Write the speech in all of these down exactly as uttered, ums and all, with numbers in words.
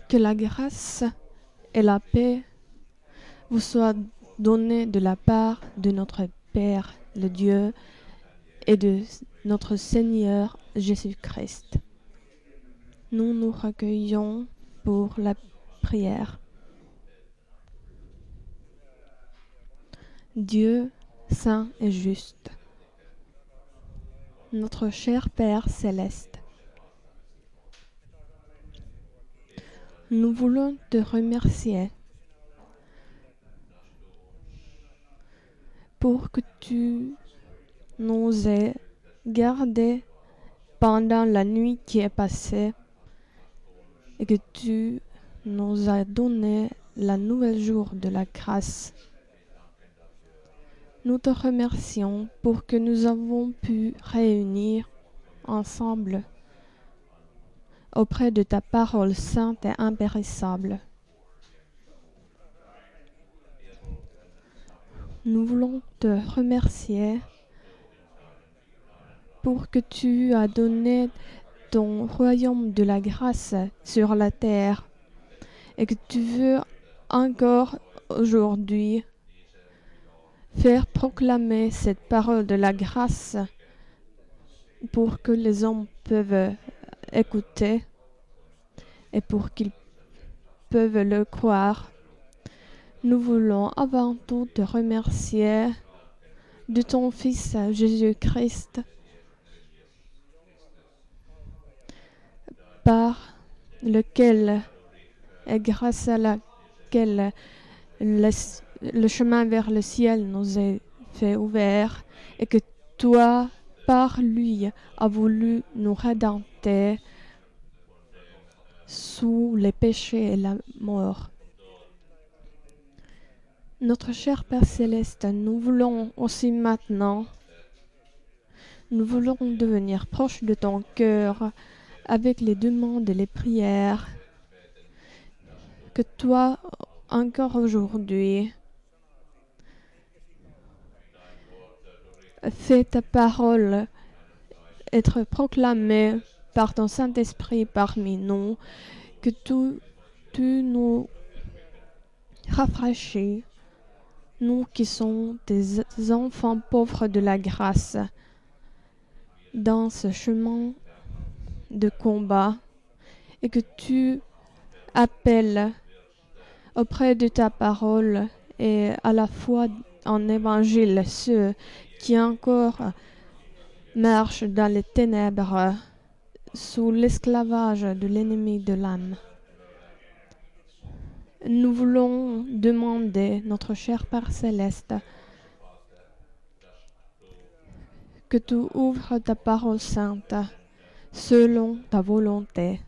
Que la grâce et la paix vous soient données de la part de notre Père, le Dieu, et de notre Seigneur Jésus-Christ. Nous nous recueillons pour la prière. Dieu saint et juste, notre cher Père céleste, nous voulons te remercier pour que tu nous aies gardés pendant la nuit qui est passée et que tu nous as donné la nouvelle jour de la grâce. Nous te remercions pour que nous avons pu réunir ensemble auprès de ta parole sainte et impérissable. Nous voulons te remercier pour que tu as donné ton royaume de la grâce sur la terre et que tu veux encore aujourd'hui faire proclamer cette parole de la grâce pour que les hommes peuvent écouter et pour qu'ils peuvent le croire. Nous voulons avant tout te remercier de ton Fils Jésus-Christ, par lequel et grâce à laquelle le, le chemin vers le ciel nous est fait ouvert et que toi, par lui, as voulu nous rédempter sous les péchés et la mort. Notre cher Père Céleste, nous voulons aussi maintenant, nous voulons devenir proches de ton cœur avec les demandes et les prières que toi, encore aujourd'hui, fais ta parole être proclamée par ton Saint-Esprit parmi nous, que tu, tu nous rafraîchis, nous qui sommes des enfants pauvres de la grâce, dans ce chemin de combat, et que tu appelles auprès de ta parole et à la fois en évangile ceux qui encore marchent dans les ténèbres sous l'esclavage de l'ennemi de l'âme. Nous voulons demander, notre cher Père Céleste, que tu ouvres ta parole sainte selon ta volonté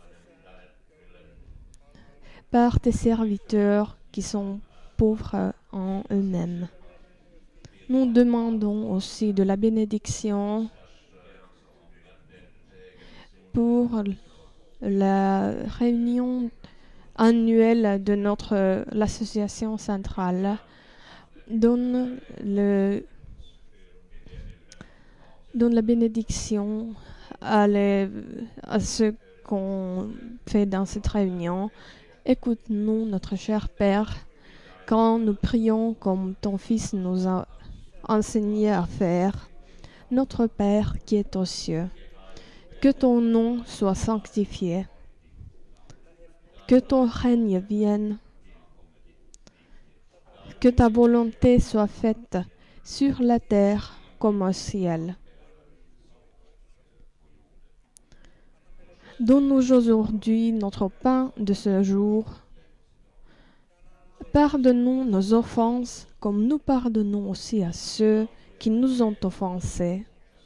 par tes serviteurs qui sont pauvres en eux-mêmes. Nous demandons aussi de la bénédiction pour la réunion annuelle de notre l'association centrale. Donne, le, donne la bénédiction à, les, à ceux qu'on fait dans cette réunion. Écoute-nous, notre cher Père, quand nous prions comme ton Fils nous a enseigné à faire. Notre Père qui est aux cieux, que ton nom soit sanctifié, que ton règne vienne, que ta volonté soit faite sur la terre comme au ciel. Donne-nous aujourd'hui notre pain de ce jour. Pardonne-nous nos offenses comme nous pardonnons aussi à ceux qui nous ont offensés.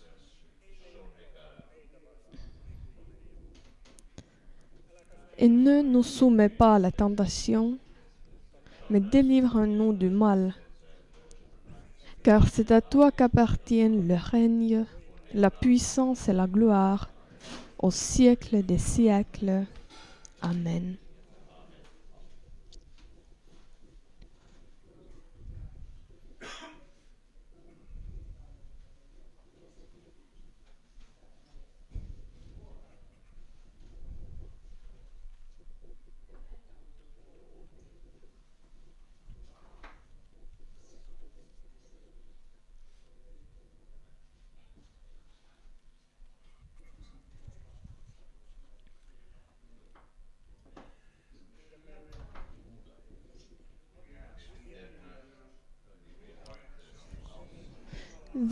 Et ne nous soumets pas à la tentation, mais délivre-nous du mal. Car c'est à toi qu'appartiennent le règne, la puissance et la gloire, au siècle des siècles. Amen.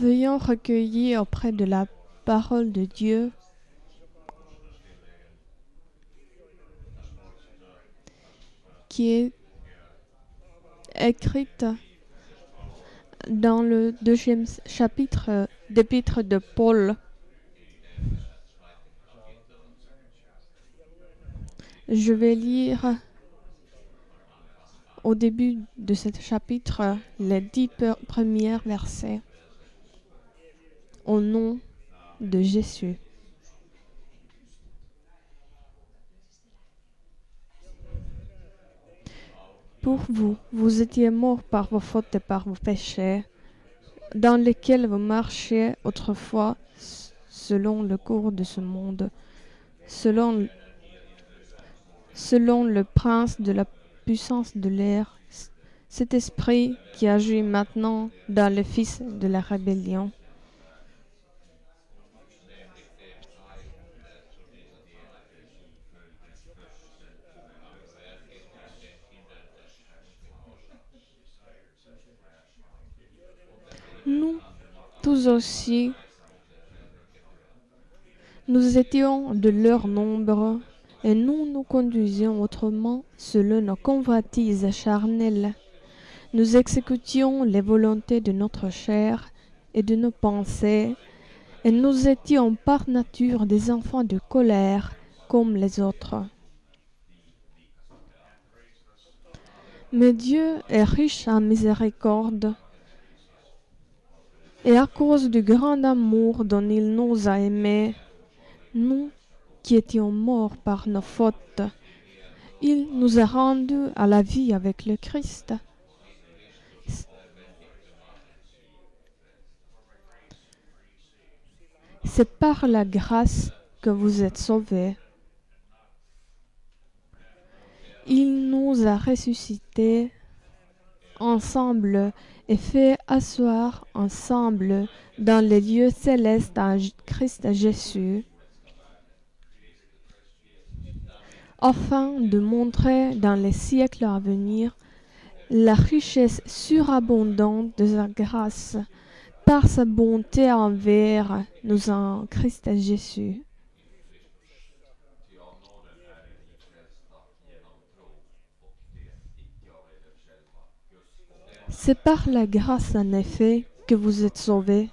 veuillons recueillir auprès de la parole de Dieu qui est écrite dans le deuxième chapitre d'Épître de Paul. Je vais lire au début de ce chapitre les dix premiers versets. Au nom de Jésus. Pour vous, vous étiez morts par vos fautes et par vos péchés, dans lesquels vous marchiez autrefois selon le cours de ce monde, selon, selon le prince de la puissance de l'air, cet esprit qui agit maintenant dans les fils de la rébellion. Nous, tous aussi, nous étions de leur nombre, et nous nous conduisions autrement selon nos convoitises charnelles. Nous exécutions les volontés de notre chair et de nos pensées, et nous étions par nature des enfants de colère comme les autres. Mais Dieu est riche en miséricorde, et à cause du grand amour dont il nous a aimés, nous qui étions morts par nos fautes, il nous a rendus à la vie avec le Christ. C'est par la grâce que vous êtes sauvés. Il nous a ressuscités ensemble et fait asseoir ensemble dans les lieux célestes en Christ Jésus, afin de montrer dans les siècles à venir la richesse surabondante de sa grâce par sa bonté envers nous en Christ Jésus. C'est par la grâce en effet que vous êtes sauvés,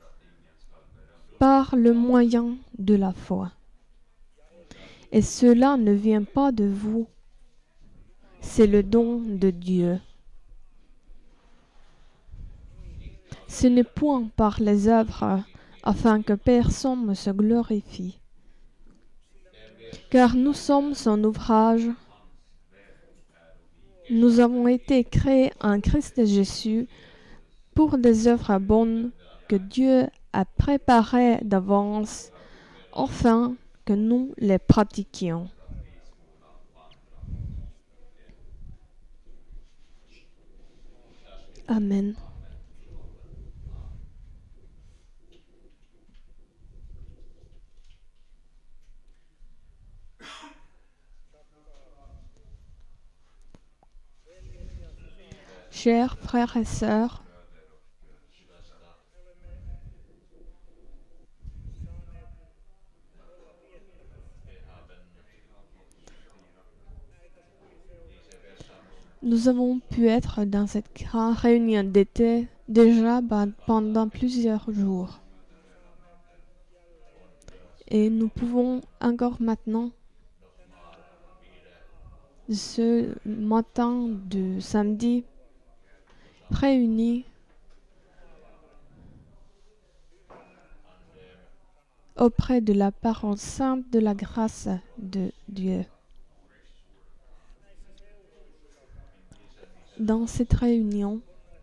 par le moyen de la foi. Et cela ne vient pas de vous, c'est le don de Dieu. Ce n'est point par les œuvres, afin que personne ne se glorifie. Car nous sommes son ouvrage, nous avons été créés en Christ Jésus pour des œuvres bonnes que Dieu a préparées d'avance, afin que nous les pratiquions. Amen. Chers frères et sœurs, nous avons pu être dans cette grande réunion d'été déjà pendant plusieurs jours. Et nous pouvons encore maintenant, ce matin de samedi, réunis auprès de la parole sainte de la grâce de Dieu. Dans cette réunion,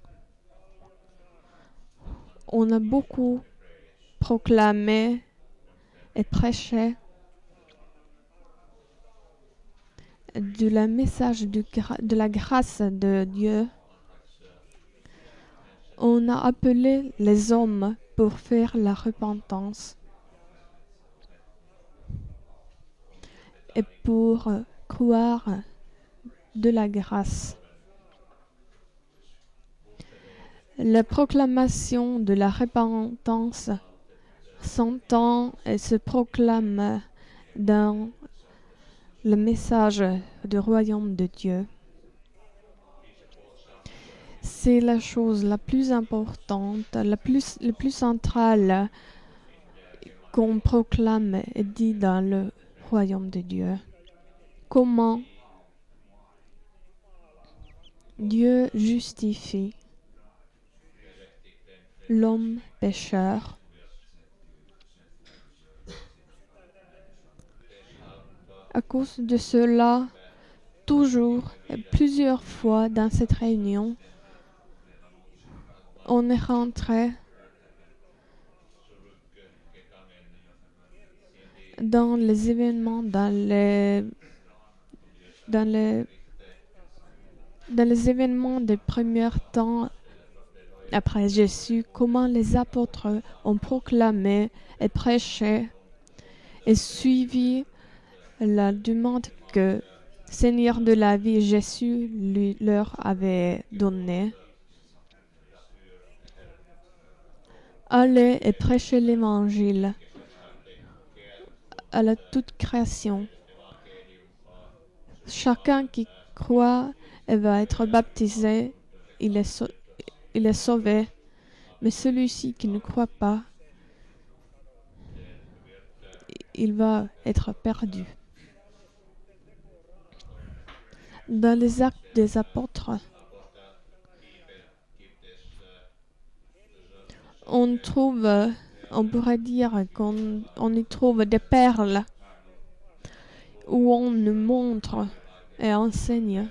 on a beaucoup proclamé et prêché de la message de, gra- de la grâce de Dieu. On a appelé les hommes pour faire la repentance et pour croire de la grâce. La proclamation de la repentance s'entend et se proclame dans le message du royaume de Dieu. C'est la chose la plus importante, la plus, la plus centrale qu'on proclame et dit dans le royaume de Dieu. Comment Dieu justifie l'homme pécheur. À cause de cela, toujours et plusieurs fois dans cette réunion, on est rentré dans les événements, dans les, dans les, dans les événements des premiers temps après Jésus, comment les apôtres ont proclamé et prêché et suivi la demande que Seigneur de la vie Jésus lui, leur avait donnée. Allez et prêchez l'évangile à la toute création. Chacun qui croit et va être baptisé, il est, sau- il est sauvé. Mais celui-ci qui ne croit pas, il va être perdu. Dans les actes des apôtres, on trouve, on pourrait dire qu'on on y trouve des perles où on nous montre et enseigne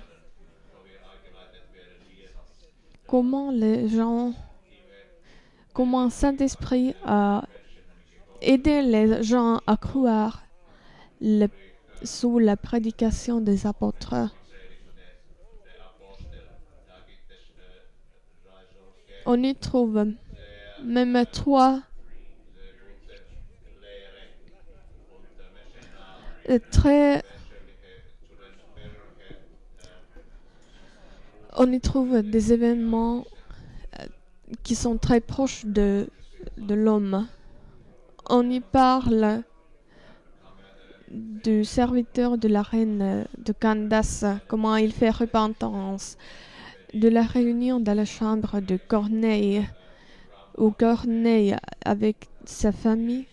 comment les gens, comment Saint-Esprit a aidé les gens à croire le, sous la prédication des apôtres. On y trouve même trois euh, très on y trouve des événements euh, qui sont très proches de, de l'homme. On y parle du serviteur de la reine de Candace, comment il fait repentance, de la réunion dans la chambre de Corneille, où Corneille, avec sa famille,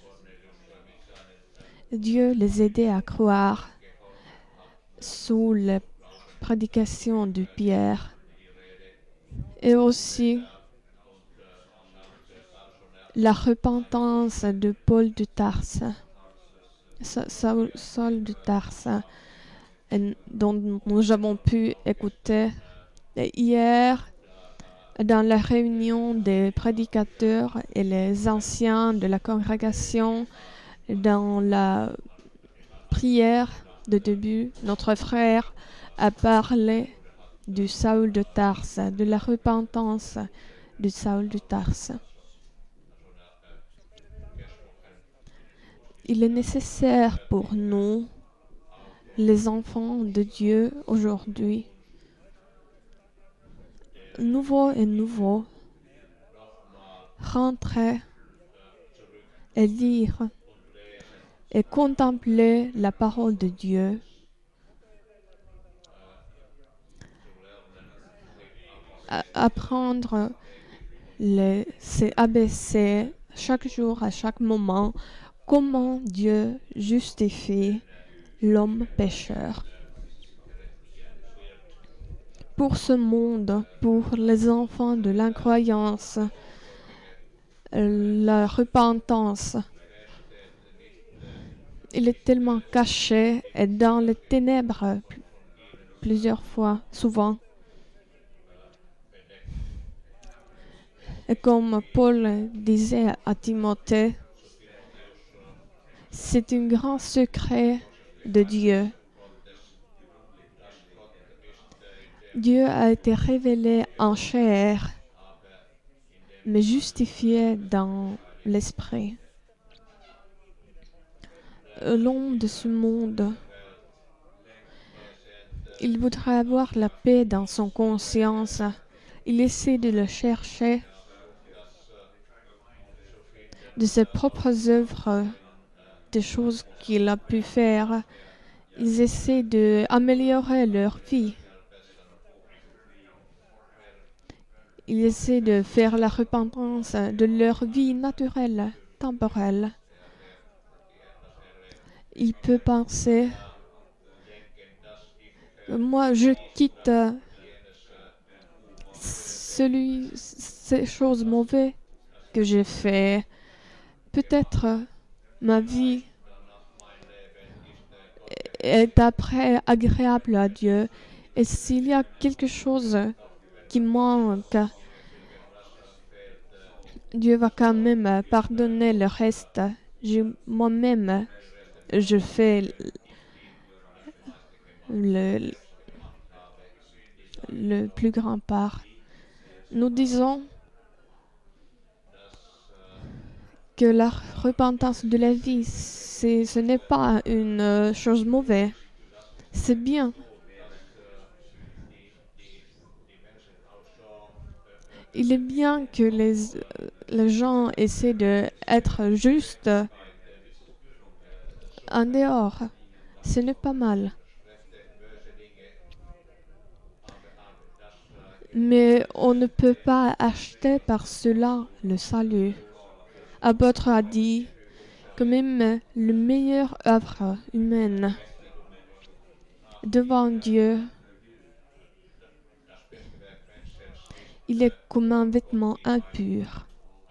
Dieu les aidait à croire sous la prédication de Pierre. Et aussi la repentance de Paul de Tarse, Saul, Saul de Tarse, dont nous avons pu écouter hier dans la réunion des prédicateurs et les anciens de la congrégation, dans la prière de début. Notre frère a parlé du Saul de Tarse, de la repentance du Saul de Tarse. Il est nécessaire pour nous, les enfants de Dieu aujourd'hui, nouveau et nouveau, rentrer et lire et contempler la parole de Dieu, apprendre les, ces A B C chaque jour, à chaque moment, comment Dieu justifie l'homme pécheur. Pour ce monde, pour les enfants de l'incroyance, la repentance, il est tellement caché et dans les ténèbres plusieurs fois, souvent. Et comme Paul disait à Timothée, c'est un grand secret de Dieu. Dieu a été révélé en chair, mais justifié dans l'esprit. L'homme de ce monde, il voudrait avoir la paix dans son conscience. Il essaie de le chercher de ses propres œuvres, des choses qu'il a pu faire. Ils essaient d'améliorer leur vie. Ils essaient de faire la repentance de leur vie naturelle, temporelle. Il peut penser, moi je quitte celui, ces choses mauvaises que j'ai fait. Peut-être ma vie est après agréable à Dieu. Et s'il y a quelque chose qui manque, Dieu va quand même pardonner le reste. Je, moi-même, je fais le, le plus grand part. Nous disons que la repentance de la vie, c'est, ce n'est pas une chose mauvaise. C'est bien. Il est bien que les, les gens essaient d'être justes en dehors. Ce n'est pas mal. Mais on ne peut pas acheter par cela le salut. Apôtre a dit que même la meilleure œuvre humaine devant Dieu, il est comme un vêtement impur.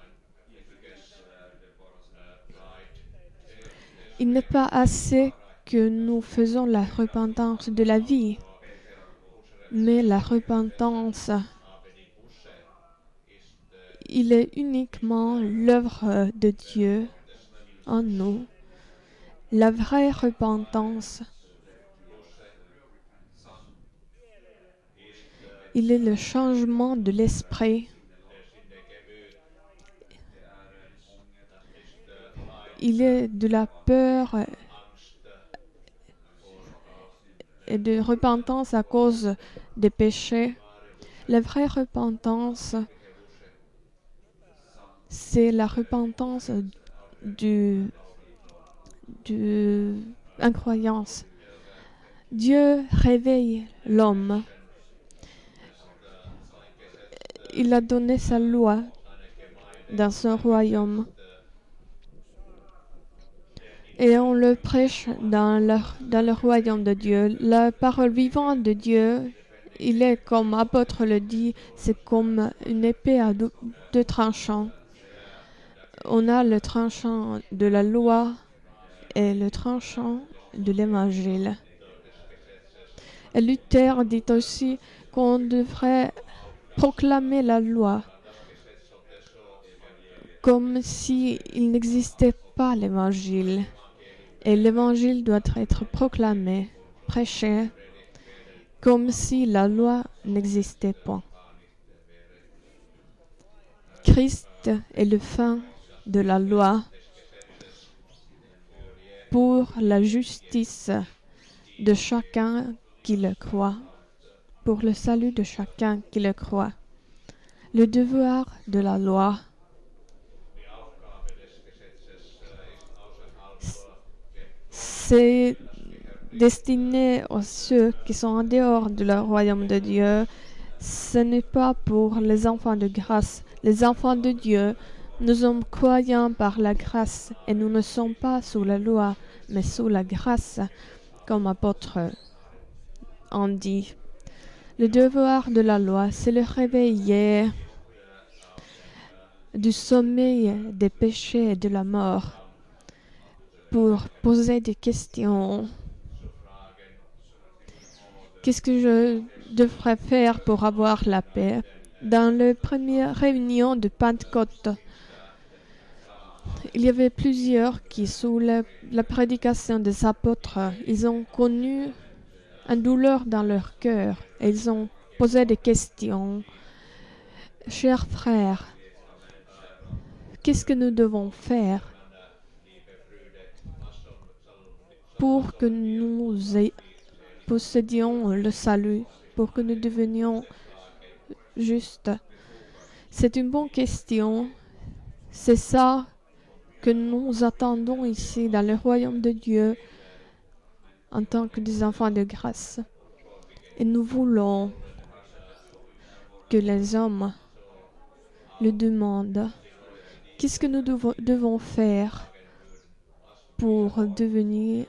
Il n'est pas assez que nous faisons la repentance de la vie, mais la repentance, il est uniquement l'œuvre de Dieu en nous. La vraie repentance, il est le changement de l'esprit. Il est de la peur et de repentance à cause des péchés. La vraie repentance, c'est la repentance du, du incroyance. Dieu réveille l'homme. Il a donné sa loi dans son royaume. Et on le prêche dans le, dans le royaume de Dieu. La parole vivante de Dieu, il est comme l'apôtre le dit, c'est comme une épée à deux, deux tranchants. On a le tranchant de la loi et le tranchant de l'évangile. Et Luther dit aussi qu'on devrait proclamer la loi comme s'il n'existait pas l'évangile. Et l'évangile doit être proclamé, prêché, comme si la loi n'existait pas. Christ est le fin de la loi pour la justice de chacun qui le croit, pour le salut de chacun qui le croit. Le devoir de la loi, c'est destiné à ceux qui sont en dehors de le royaume de Dieu. Ce n'est pas pour les enfants de grâce. Les enfants de Dieu, nous sommes croyants par la grâce et nous ne sommes pas sous la loi, mais sous la grâce, comme apôtre en dit. Le devoir de la loi, c'est le réveiller du sommeil des péchés et de la mort pour poser des questions. Qu'est-ce que je devrais faire pour avoir la paix? Dans la première réunion de Pentecôte, il y avait plusieurs qui, sous la, la prédication des apôtres, ils ont connu une douleur dans leur cœur et ils ont posé des questions. Chers frères, qu'est-ce que nous devons faire pour que nous possédions le salut, pour que nous devenions juste? C'est une bonne question. C'est ça que nous attendons ici dans le royaume de Dieu en tant que des enfants de grâce. Et nous voulons que les hommes le demandent. Qu'est-ce que nous devons, devons faire pour devenir,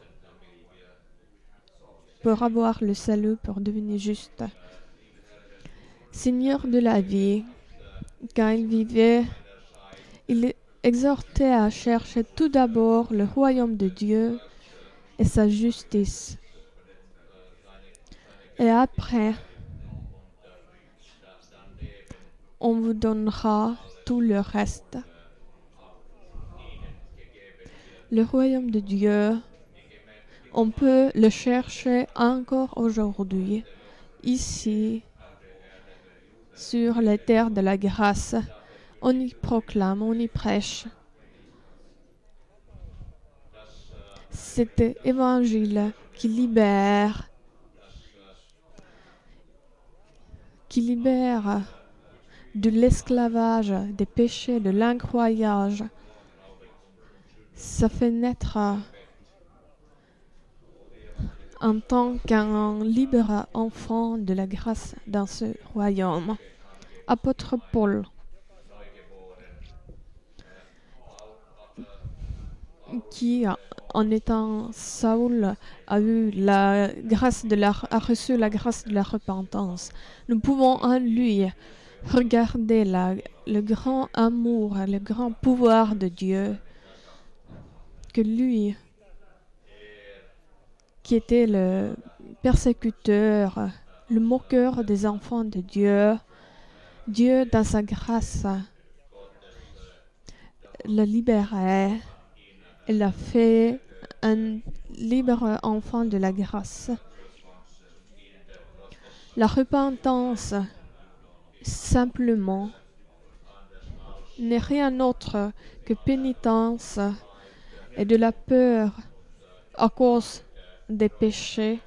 pour avoir le salut, pour devenir juste? Seigneur de la vie, quand il vivait, il exhortait à chercher tout d'abord le royaume de Dieu et sa justice. Et après, on vous donnera tout le reste. Le royaume de Dieu, on peut le chercher encore aujourd'hui, ici, sur les terres de la grâce. On y proclame, on y prêche. Cet évangile qui libère, qui libère de l'esclavage, des péchés, de l'incroyage. Ça fait naître en tant qu'un libre enfant de la grâce dans ce royaume. Apôtre Paul, qui, en étant Saül, a eu la grâce de la, a reçu la grâce de la repentance. Nous pouvons en lui regarder la, le grand amour, le grand pouvoir de Dieu, que lui, qui était le persécuteur, le moqueur des enfants de Dieu, Dieu, dans sa grâce, le libérait et l'a fait un libre enfant de la grâce. La repentance, simplement, n'est rien d'autre que pénitence et de la peur à cause des péchés,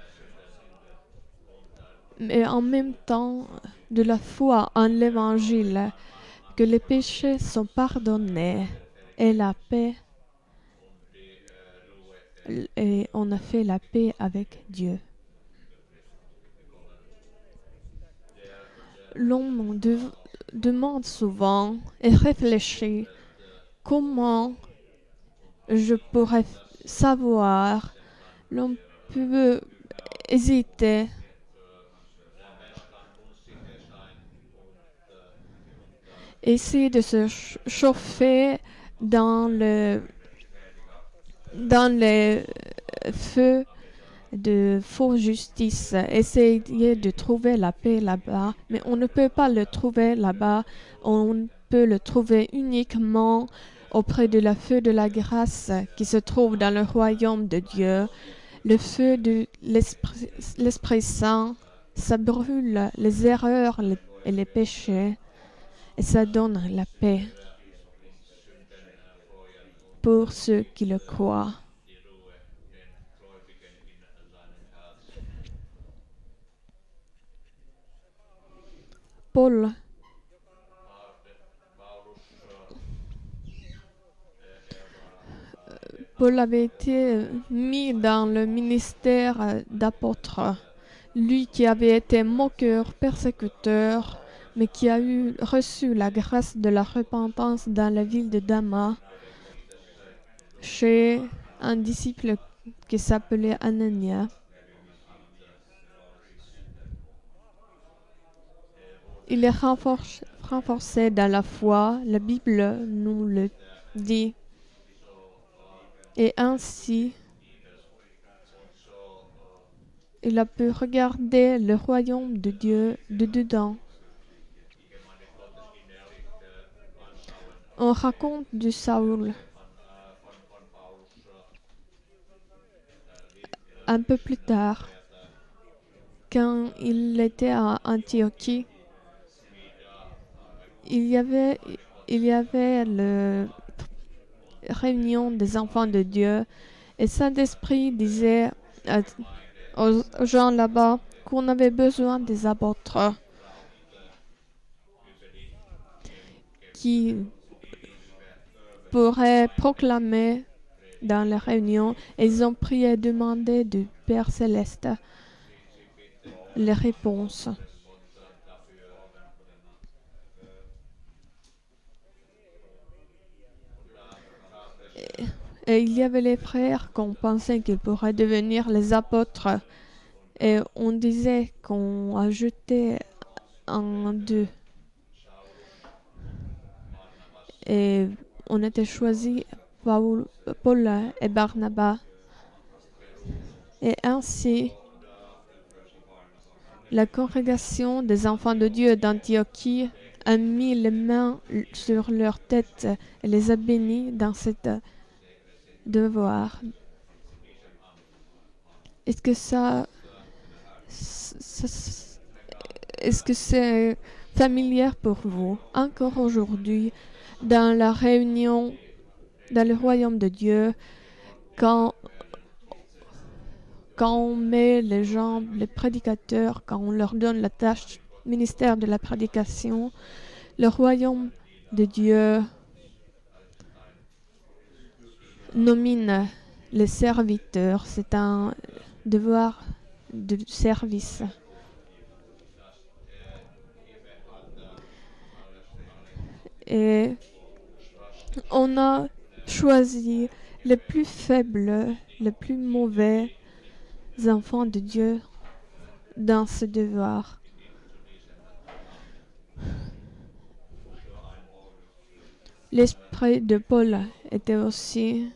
mais en même temps de la foi en l'Évangile, que les péchés sont pardonnés et la paix, et on a fait la paix avec Dieu. L'homme de, demande souvent et réfléchit comment je pourrais savoir. L'homme peut hésiter. Essayer de se chauffer dans le dans le feu de fausse justice, essayer de trouver la paix là-bas, mais on ne peut pas le trouver là-bas, on peut le trouver uniquement auprès de la feu de la grâce qui se trouve dans le royaume de Dieu. Le feu de l'Esprit, l'Esprit Saint, ça brûle les erreurs et les péchés, et ça donne la paix pour ceux qui le croient. Paul Paul avait été mis dans le ministère d'apôtre, lui qui avait été moqueur, persécuteur, mais qui a eu reçu la grâce de la repentance dans la ville de Damas, chez un disciple qui s'appelait Anania. Il est renforcé, renforcé dans la foi, la Bible nous le dit. Et ainsi, il a pu regarder le royaume de Dieu de dedans. On raconte du Saül. Un peu plus tard, quand il était à Antiochie, il y avait, il y avait la réunion des enfants de Dieu et Saint-Esprit disait à, aux gens là-bas qu'on avait besoin des apôtres. qui pourrait proclamer dans la réunion. Ils ont prié et demandé du Père Céleste les réponses. Et, et il y avait les frères qu'on pensait qu'ils pourraient devenir les apôtres. Et on disait qu'on ajoutait un d'eux. Et on était choisi Paul, Paul et Barnabas. Et ainsi, la congrégation des enfants de Dieu d'Antiochie a mis les mains sur leur tête et les a bénis dans cet devoir. Est-ce que ça, ça est-ce que c'est familier pour vous? Encore aujourd'hui, dans la réunion, dans le royaume de Dieu, quand, quand on met les gens, les prédicateurs, quand on leur donne la tâche, ministère de la prédication, le royaume de Dieu nomine les serviteurs. C'est un devoir de service. Et on a choisi les plus faibles, les plus mauvais enfants de Dieu dans ce devoir. L'esprit de Paul était aussi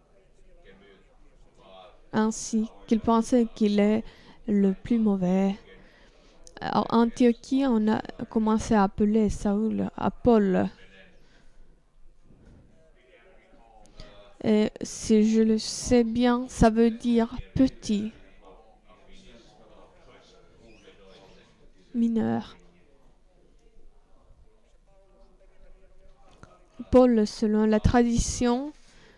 ainsi, qu'il pensait qu'il est le plus mauvais. En Antiochie, on a commencé à appeler Saül à Paul. Et si je le sais bien, ça veut dire petit, mineur. Paul, selon la tradition,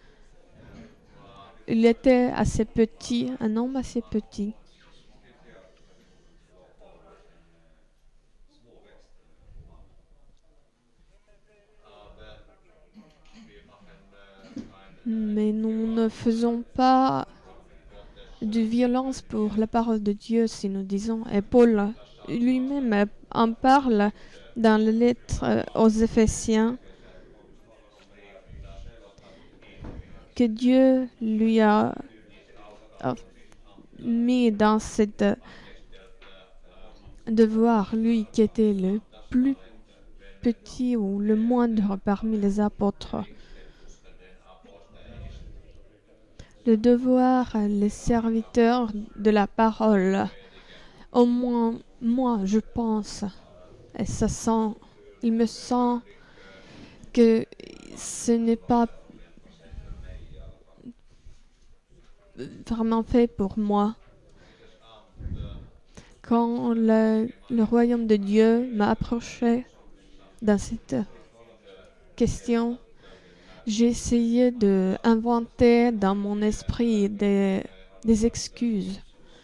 il était assez petit, un homme assez petit. Mais nous ne faisons pas de violence pour la parole de Dieu, si nous disons. Et Paul lui-même en parle dans la lettre aux Éphésiens, que Dieu lui a, a mis dans cette devoir, lui qui était le plus petit ou le moindre parmi les apôtres. Le devoir, les serviteurs de la parole. Au moins, moi, je pense, et ça sent, il me semble que ce n'est pas vraiment fait pour moi. Quand le, le royaume de Dieu m'a approché dans cette question, j'ai essayé d'inventer dans mon esprit des, des excuses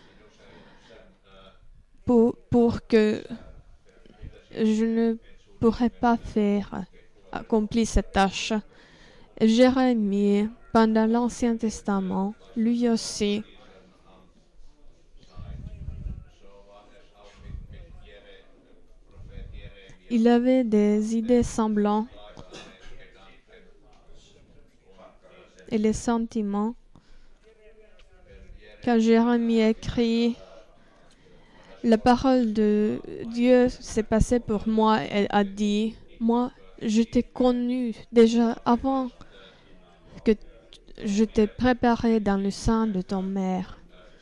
pour, pour que je ne pourrais pas faire, accomplir cette tâche. Jérémie, pendant l'Ancien Testament, lui aussi, il avait des idées semblantes et les sentiments. Quand Jérémie écrit, la parole de Dieu s'est passée pour moi et a dit, moi, je t'ai connu déjà avant que je t'ai préparé dans le sein de ton mère.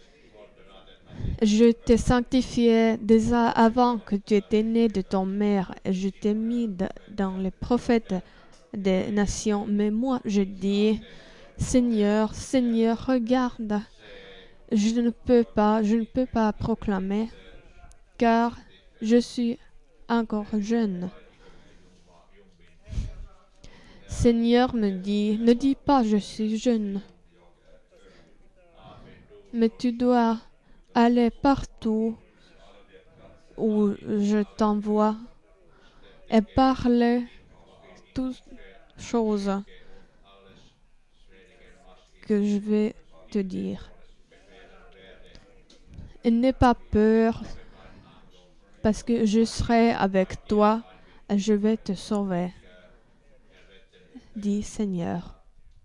Je t'ai sanctifié déjà avant que tu étais né de ton mère et je t'ai mis de, dans les prophètes des nations. Mais moi, je dis, Seigneur, Seigneur, regarde, je ne peux pas, je ne peux pas proclamer, car je suis encore jeune. Seigneur me dit, ne dis pas je suis jeune, mais tu dois aller partout où je t'envoie et parler toutes choses que je vais te dire. Et n'aie pas peur, parce que je serai avec toi et je vais te sauver, dit Seigneur.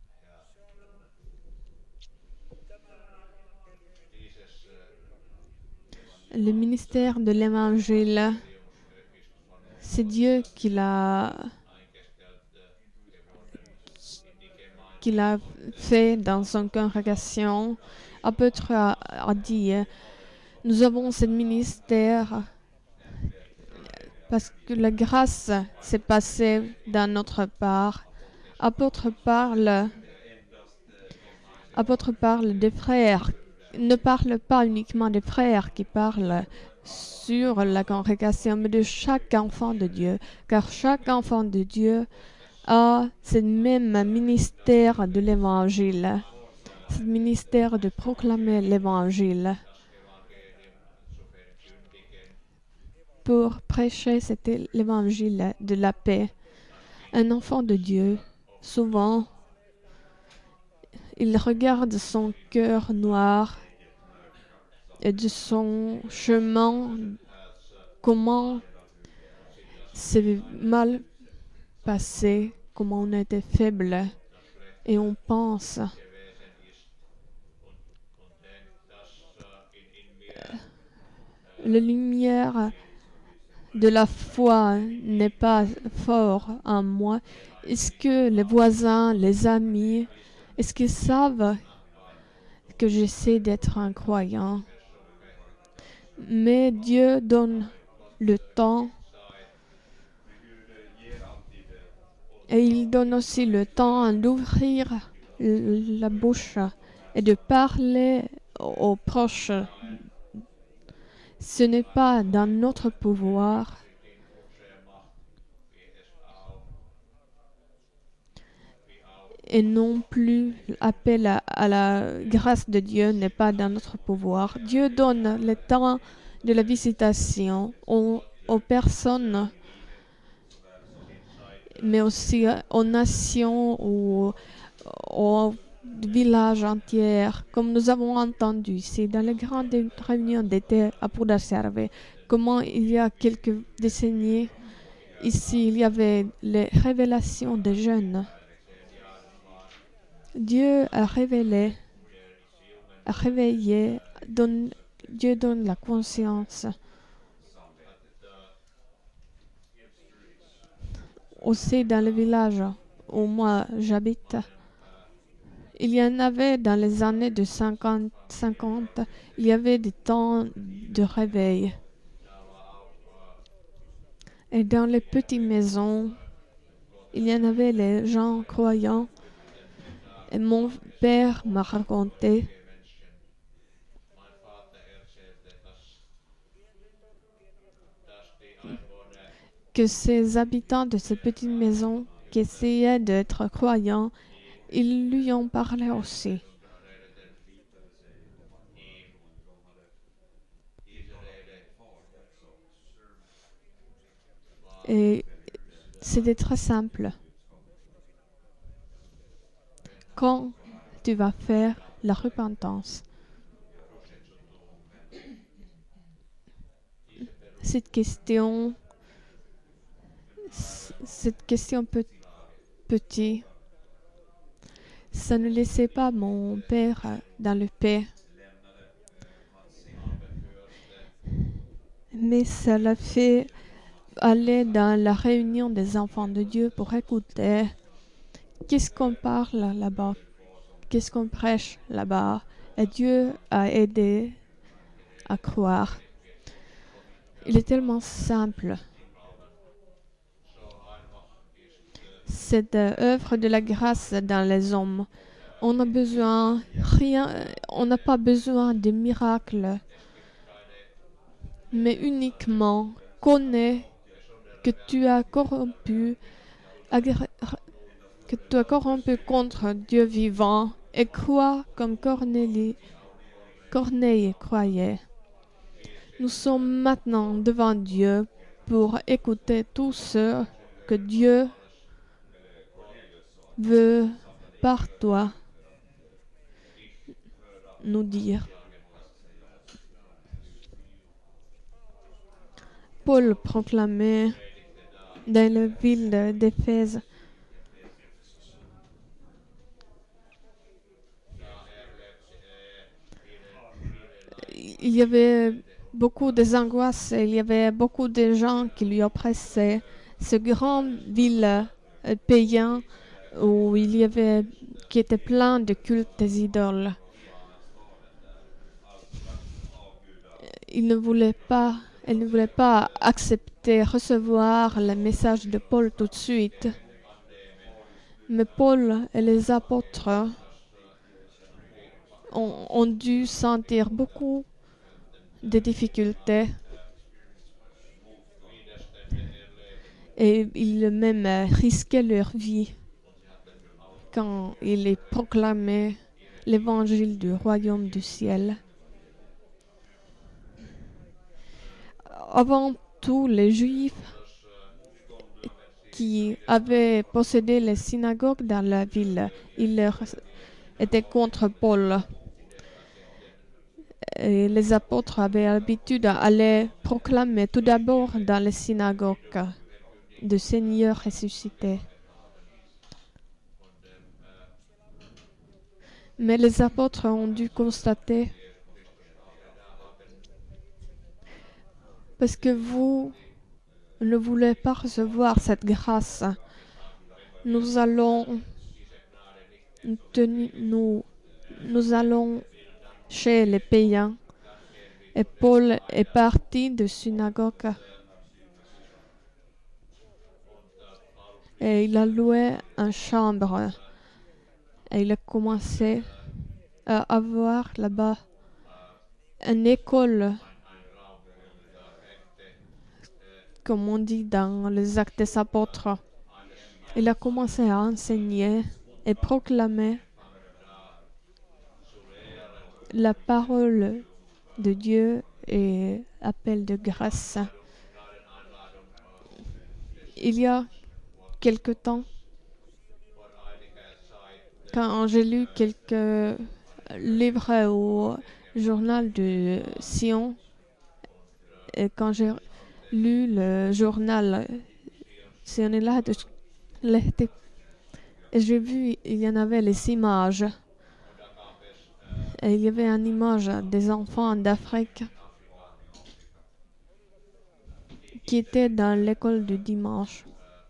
Le ministère de l'Évangile, c'est Dieu qui l'a, qui l'a fait dans son congrégation. Apôtre a, a dit, nous avons ce ministère parce que la grâce s'est passée dans notre part. Apôtre parle, apôtre parle des frères, ne parle pas uniquement des frères qui parlent sur la congrégation, mais de chaque enfant de Dieu, car chaque enfant de Dieu a ce même ministère de l'Évangile, ce ministère de proclamer l'Évangile, pour prêcher c'était l'Évangile de la paix. Un enfant de Dieu, souvent, il regarde son cœur noir et de son chemin, comment c'est mal passé, comment on était faible, et on pense la lumière de la foi n'est pas fort en moi. Est-ce que les voisins, les amis, est-ce qu'ils savent que j'essaie d'être un croyant? Mais Dieu donne le temps et il donne aussi le temps d'ouvrir la bouche et de parler aux proches. Ce n'est pas dans notre pouvoir. Et non plus l'appel à, à la grâce de Dieu n'est pas dans notre pouvoir. Dieu donne le temps de la visitation aux, aux personnes, mais aussi aux nations ou aux villages entiers, comme nous avons entendu ici dans les grandes réunions d'été à Pudasjärvi, comment il y a quelques décennies, ici il y avait les révélations des jeunes. Dieu a révélé, a réveillé, donne, Dieu donne la conscience. Aussi dans le village où moi j'habite, il y en avait dans les années de cinquante, cinquante, il y avait des temps de réveil. Et dans les petites maisons, il y en avait les gens croyants. Et mon père m'a raconté que ces habitants de ces petites maisons qui essayaient d'être croyants, ils lui ont parlé aussi. Et c'était très simple. Quand tu vas faire la repentance? Cette question, cette question pe- petite, ça ne laissait pas mon père dans le paix. Mais ça l'a fait aller dans la réunion des enfants de Dieu pour écouter qu'est-ce qu'on parle là-bas, qu'est-ce qu'on prêche là-bas. Et Dieu a aidé à croire. Il est tellement simple. Cette euh, œuvre de la grâce dans les hommes, on a besoin rien, on n'a pas besoin de miracles, mais uniquement connais que tu as corrompu, que tu as corrompu contre Dieu vivant et crois comme Cornélie, Corneille croyait. Nous sommes maintenant devant Dieu pour écouter tout ce que Dieu veut par toi nous dire. Paul proclamait dans la ville d'Éphèse il y avait beaucoup d'angoisses, il y avait beaucoup de gens qui lui oppressaient. Ce grand ville euh, païen où il y avait qui était plein de cultes des idoles. Il ne voulait pas, elle ne voulait pas accepter, recevoir le message de Paul tout de suite. Mais Paul et les apôtres ont, ont dû sentir beaucoup de difficultés. Et ils même risquaient leur vie quand ils proclamaient l'évangile du royaume du ciel. Avant tout, les Juifs qui avaient possédé les synagogues dans la ville, ils étaient contre Paul. Et les apôtres avaient l'habitude d'aller proclamer tout d'abord dans les synagogues le Seigneur ressuscité. Mais les apôtres ont dû constater, parce que vous ne voulez pas recevoir cette grâce, nous allons tenir, nous, nous allons chez les païens. Et Paul est parti de synagogue. Et il a loué une chambre. Et il a commencé à avoir là-bas une école, comme on dit dans les Actes des Apôtres. Il a commencé à enseigner et proclamer la parole de Dieu et appel de grâce. Il y a quelque temps, quand j'ai lu quelques livres au journal de Sion, et quand j'ai lu le journal Sionella de Lehti, et j'ai vu il y en avait les images. Et il y avait une image des enfants d'Afrique qui étaient dans l'école du dimanche.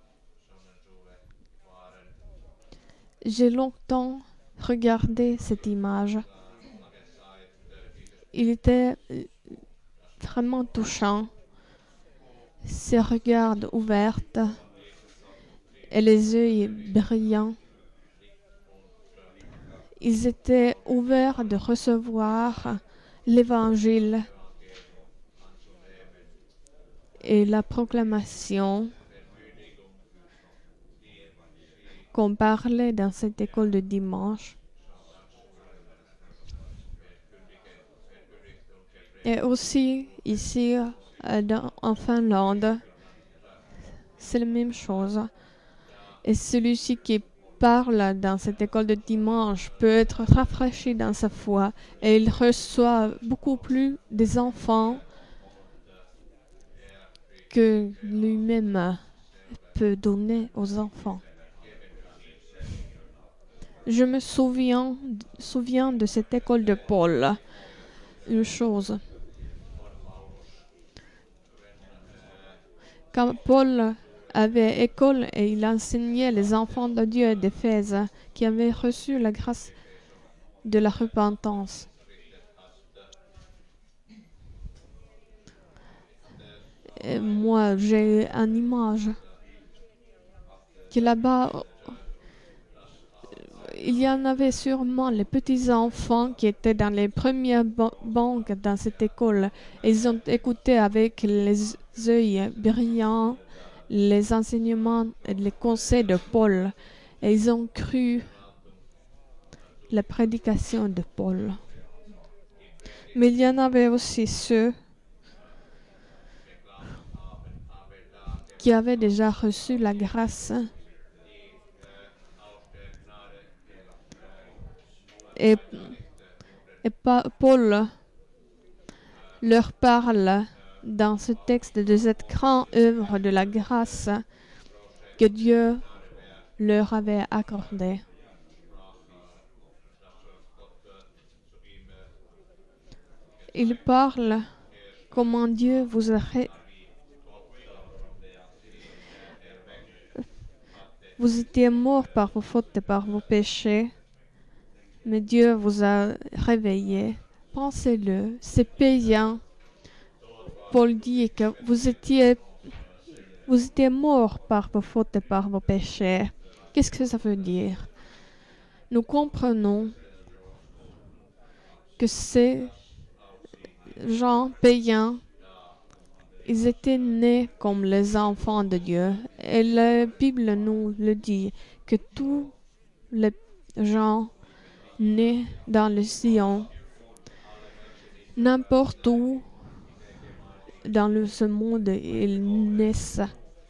J'ai longtemps regardé cette image. Il était vraiment touchant. Ses regards ouverts et les yeux brillants. Ils étaient ouverts de recevoir l'évangile et la proclamation qu'on parlait dans cette école de dimanche. Et aussi ici dans, en Finlande, c'est la même chose. Et celui-ci qui parle dans cette école de dimanche peut être rafraîchi dans sa foi et il reçoit beaucoup plus des enfants que lui-même peut donner aux enfants. Je me souviens, souviens de cette école de Paul. Une chose. Quand Paul avait école et il enseignait les enfants de Dieu d'Éphèse qui avaient reçu la grâce de la repentance. Et moi, j'ai une image que là-bas, il y en avait sûrement les petits enfants qui étaient dans les premières banques dans cette école. Ils ont écouté avec les yeux brillants les enseignements et les conseils de Paul. Et ils ont cru la prédication de Paul. Mais il y en avait aussi ceux qui avaient déjà reçu la grâce Et, et pa- Paul leur parle dans ce texte de cette grande œuvre de la grâce que Dieu leur avait accordée. Il parle comment Dieu vous a ré... Vous étiez morts par vos fautes et par vos péchés, mais Dieu vous a réveillés. Pensez-le, c'est payant. Paul dit que vous étiez, vous étiez morts par vos fautes et par vos péchés. Qu'est-ce que ça veut dire? Nous comprenons que ces gens payants, ils étaient nés comme les enfants de Dieu. Et la Bible nous le dit, que tous les gens nés dans le Sion, n'importe où dans le, ce monde, ils naissent.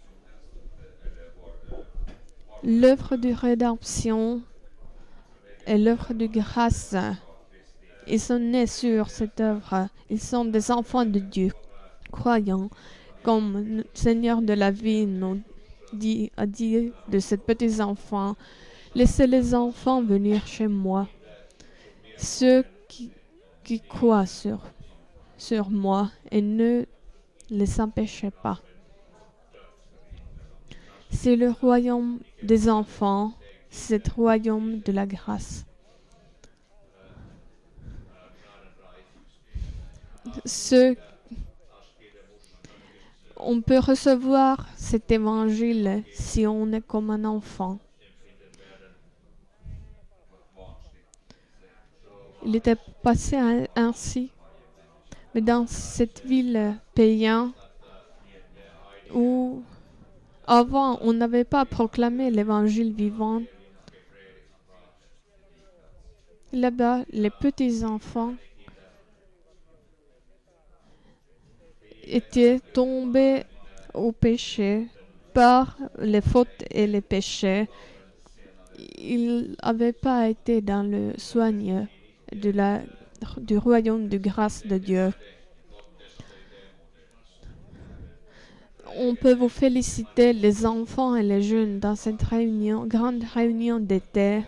L'œuvre de rédemption et l'œuvre de grâce, ils sont nés sur cette œuvre. Ils sont des enfants de Dieu, croyants, comme le Seigneur de la vie nous dit, a dit de ces petits enfants, laissez les enfants venir chez moi. Ceux qui, qui croient sur, sur moi et ne les empêchez pas. C'est le royaume des enfants, c'est le royaume de la grâce. Ce, on peut recevoir cet évangile si on est comme un enfant. Il était passé ainsi, mais dans cette ville païenne où avant on n'avait pas proclamé l'évangile vivant, là-bas les petits enfants étaient tombés au péché par les fautes et les péchés. Ils n'avaient pas été dans le soin de la, du royaume de grâce de Dieu. On peut vous féliciter, les enfants et les jeunes, dans cette réunion, grande réunion d'été.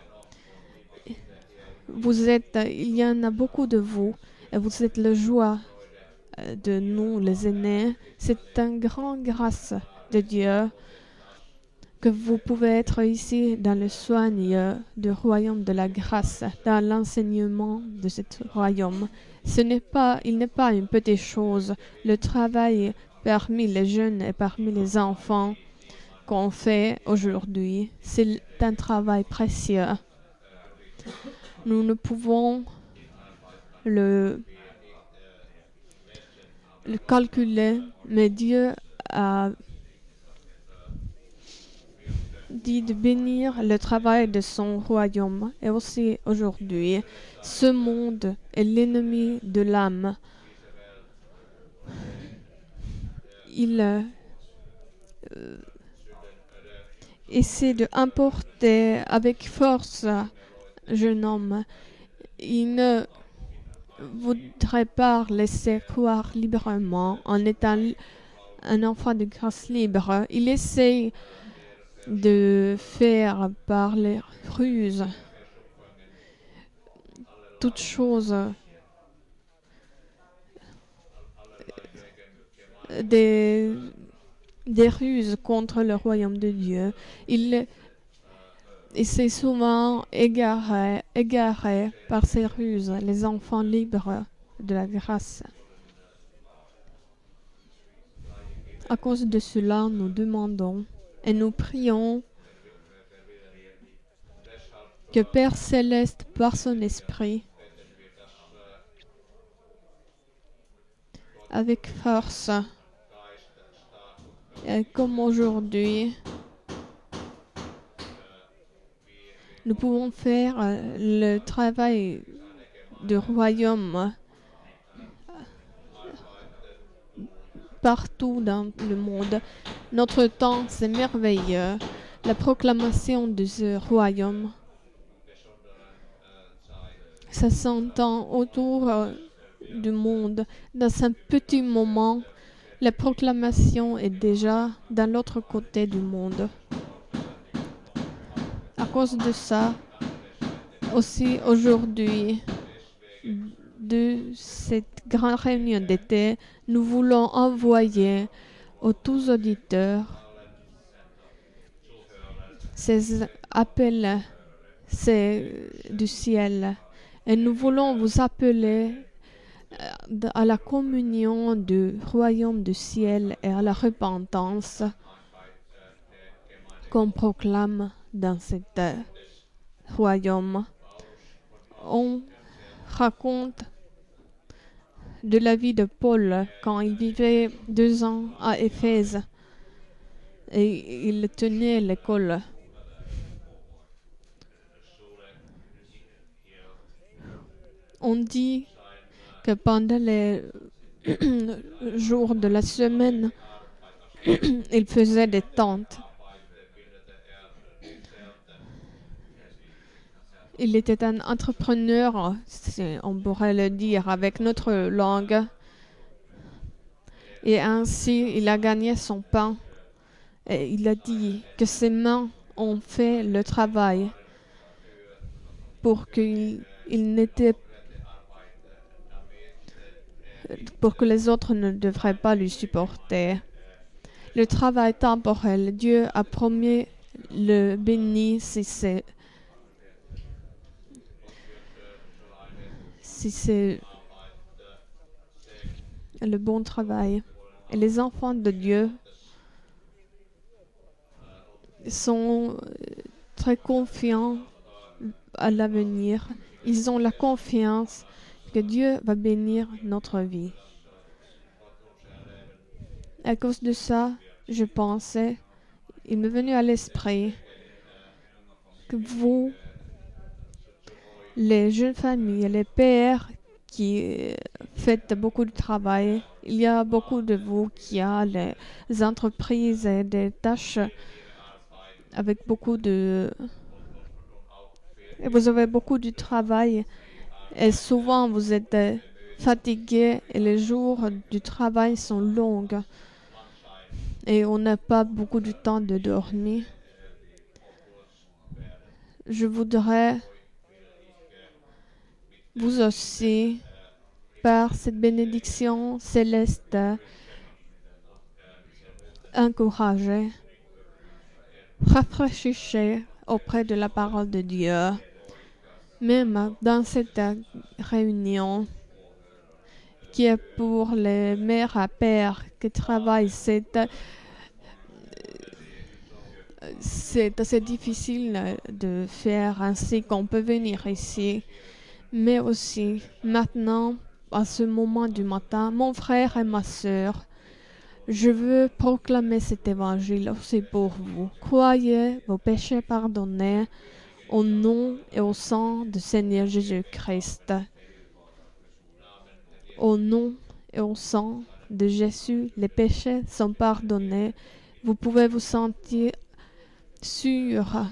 Vous êtes, il y en a beaucoup de vous, et vous êtes la joie de nous, les aînés. C'est une grande grâce de Dieu que vous pouvez être ici dans le soin du royaume de la grâce, dans l'enseignement de ce royaume. Ce n'est pas, il n'est pas une petite chose. Le travail parmi les jeunes et parmi les enfants qu'on fait aujourd'hui, c'est un travail précieux. Nous ne pouvons le, le calculer, mais Dieu a dit de bénir le travail de son royaume. Et aussi aujourd'hui, ce monde est l'ennemi de l'âme. Il euh, essaie d'importer avec force un jeune homme. Il ne voudrait pas laisser croire librement en étant un enfant de grâce libre. Il essaie de faire par les ruses toutes choses des, des ruses contre le royaume de Dieu. Il essaie souvent égaré, égaré par ces ruses les enfants libres de la grâce. À cause de cela, nous demandons et nous prions que Père Céleste, par son esprit, avec force, et comme aujourd'hui, nous pouvons faire le travail du royaume partout dans le monde. Notre temps, c'est merveilleux. La proclamation de ce royaume Ça s'entend autour euh, du monde. Dans un petit moment, la proclamation est déjà dans l'autre côté du monde. À cause de ça, aussi aujourd'hui, de cette grande réunion d'été, nous voulons envoyer aux tous auditeurs ces appels c'est du ciel. Et nous voulons vous appeler euh, à la communion du royaume du ciel et à la repentance qu'on proclame dans cet euh, royaume. On raconte de la vie de Paul quand il vivait deux ans à Éphèse et il tenait l'école. On dit que pendant les jours de la semaine, il faisait des tentes. Il était un entrepreneur, on pourrait le dire avec notre langue. Et ainsi, il a gagné son pain. Et il a dit que ses mains ont fait le travail pour qu'il il n'était pour que les autres ne devraient pas lui supporter. Le travail temporel, Dieu a promis le béni si c'est si c'est le bon travail. Et les enfants de Dieu sont très confiants à l'avenir. Ils ont la confiance que Dieu va bénir notre vie. À cause de ça, je pensais, il m'est venu à l'esprit que vous, les jeunes familles, les pères qui faites beaucoup de travail, il y a beaucoup de vous qui a les entreprises et des tâches avec beaucoup de... Et vous avez beaucoup de travail et souvent vous êtes fatigués et les jours du travail sont longs et on n'a pas beaucoup de temps de dormir. Je voudrais vous aussi, par cette bénédiction céleste, encourager, rafraîchir auprès de la parole de Dieu. Même dans cette réunion qui est pour les mères à pères qui travaillent, c'est, c'est assez difficile de faire ainsi qu'on peut venir ici. Mais aussi, maintenant, à ce moment du matin, mon frère et ma sœur, je veux proclamer cet évangile aussi pour vous. Croyez vos péchés pardonnés au nom et au sang du Seigneur Jésus-Christ. Au nom et au sang de Jésus, les péchés sont pardonnés. Vous pouvez vous sentir sûr.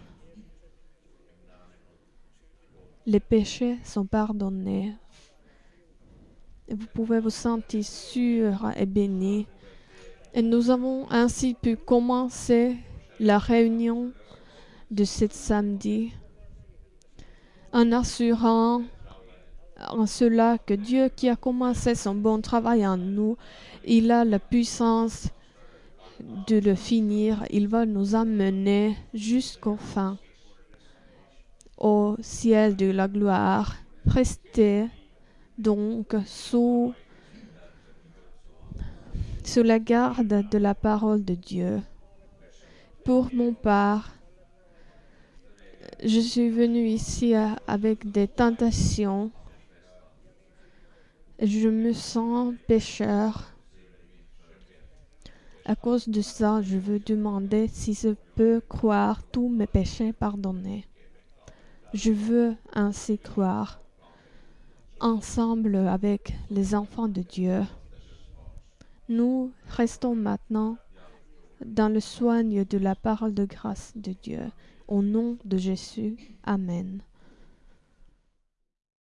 Les péchés sont pardonnés. Et vous pouvez vous sentir sûr et béni. Et nous avons ainsi pu commencer la réunion de ce samedi en assurant en cela que Dieu qui a commencé son bon travail en nous, il a la puissance de le finir. Il va nous amener jusqu'au fin, au ciel de la gloire. Restez donc sous, sous la garde de la parole de Dieu. Pour mon part, je suis venu ici avec des tentations. Je me sens pécheur. À cause de ça, je veux demander si je peux croire tous mes péchés pardonnés. Je veux ainsi croire, ensemble avec les enfants de Dieu. Nous restons maintenant dans le soigne de la parole de grâce de Dieu. Au nom de Jésus, Amen.